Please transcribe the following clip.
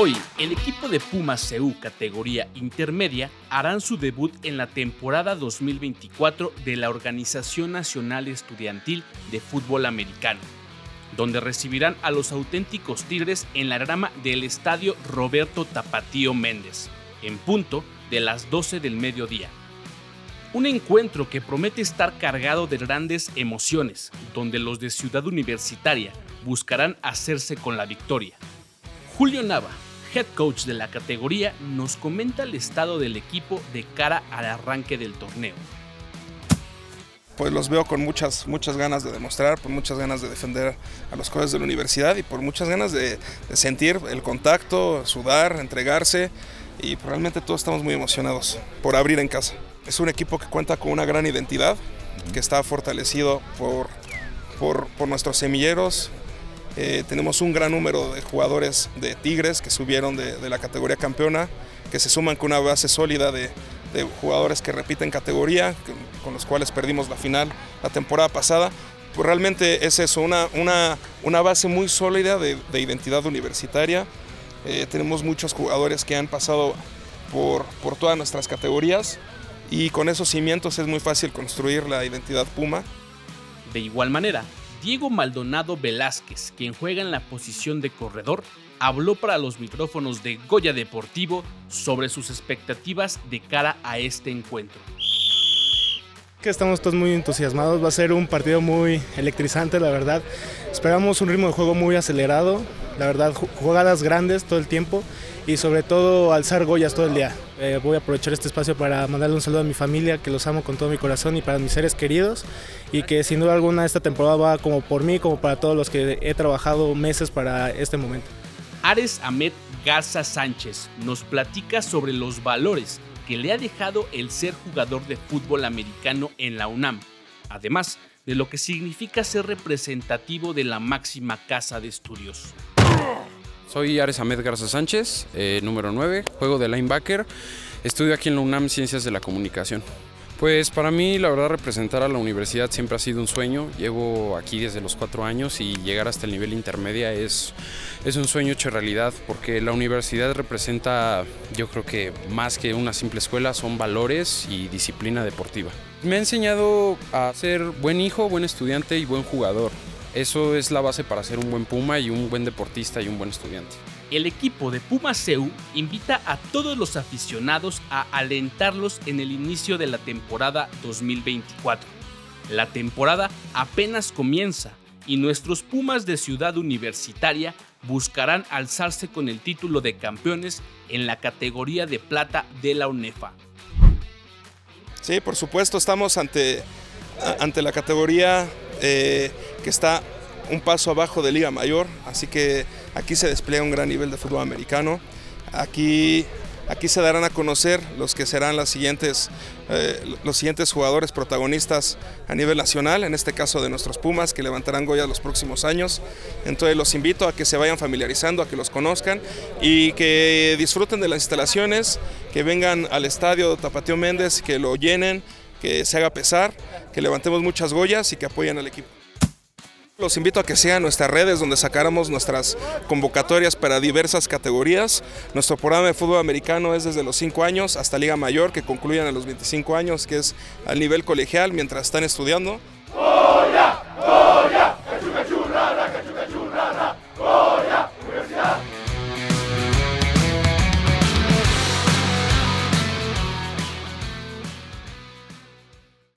Hoy, el equipo de Pumas CU categoría intermedia harán su debut en la temporada 2024 de la Organización Nacional Estudiantil de Fútbol Americano, donde recibirán a los auténticos Tigres en la grama del estadio Roberto Tapatío Méndez, en punto de las 12 del mediodía. Un encuentro que promete estar cargado de grandes emociones, donde los de Ciudad Universitaria buscarán hacerse con la victoria. Julio Nava, head coach de la categoría, nos comenta el estado del equipo de cara al arranque del torneo. Pues los veo con muchas ganas de demostrar, por muchas ganas de defender a los colegas de la universidad y por muchas ganas de sentir el contacto, sudar, entregarse, y realmente todos estamos muy emocionados por abrir en casa. Es un equipo que cuenta con una gran identidad, que está fortalecido por nuestros semilleros. Tenemos un gran número de jugadores de Tigres que subieron de la categoría campeona, que se suman con una base sólida de jugadores que repiten categoría, con los cuales perdimos la final la temporada pasada. Pues realmente es eso, una base muy sólida de identidad universitaria. Tenemos muchos jugadores que han pasado por todas nuestras categorías, y con esos cimientos es muy fácil construir la identidad Puma. De igual manera, Diego Maldonado Velázquez, quien juega en la posición de corredor, habló para los micrófonos de Goya Deportivo sobre sus expectativas de cara a este encuentro. Estamos todos muy entusiasmados, va a ser un partido muy electrizante, la verdad. Esperamos un ritmo de juego muy acelerado, la verdad, jugadas grandes todo el tiempo y sobre todo alzar Goyas todo el día. Voy a aprovechar este espacio para mandarle un saludo a mi familia, que los amo con todo mi corazón, y para mis seres queridos, y que sin duda alguna esta temporada va como por mí, como para todos los que he trabajado meses para este momento. Ares Ahmed Garza Sánchez nos platica sobre los valores que le ha dejado el ser jugador de fútbol americano en la UNAM, además de lo que significa ser representativo de la máxima casa de estudios. Soy Ares Ahmed Garza Sánchez, número 9, juego de linebacker, estudio aquí en la UNAM Ciencias de la Comunicación. Pues para mí la verdad representar a la universidad siempre ha sido un sueño, llevo aquí desde los 4 años y llegar hasta el nivel intermedia es un sueño hecho realidad, porque la universidad representa, yo creo que más que una simple escuela, son valores y disciplina deportiva. Me ha enseñado a ser buen hijo, buen estudiante y buen jugador. Eso es la base para ser un buen Puma y un buen deportista y un buen estudiante. El equipo de Pumas CU invita a todos los aficionados a alentarlos en el inicio de la temporada 2024. La temporada apenas comienza y nuestros Pumas de Ciudad Universitaria buscarán alzarse con el título de campeones en la categoría de plata de la UNEFA. Sí, por supuesto, estamos ante la categoría que está un paso abajo de Liga Mayor, así que aquí se despliega un gran nivel de fútbol americano. Aquí se darán a conocer los que serán los siguientes jugadores protagonistas a nivel nacional, en este caso de nuestros Pumas, que levantarán Goya los próximos años. Entonces los invito a que se vayan familiarizando, a que los conozcan y que disfruten de las instalaciones, que vengan al estadio Tapatío Méndez, que lo llenen, que se haga pesar, que levantemos muchas Goyas y que apoyen al equipo. Los invito a que sigan nuestras redes, donde sacáramos nuestras convocatorias para diversas categorías. Nuestro programa de fútbol americano es desde los 5 años hasta Liga Mayor, que concluyen a los 25 años, que es al nivel colegial mientras están estudiando.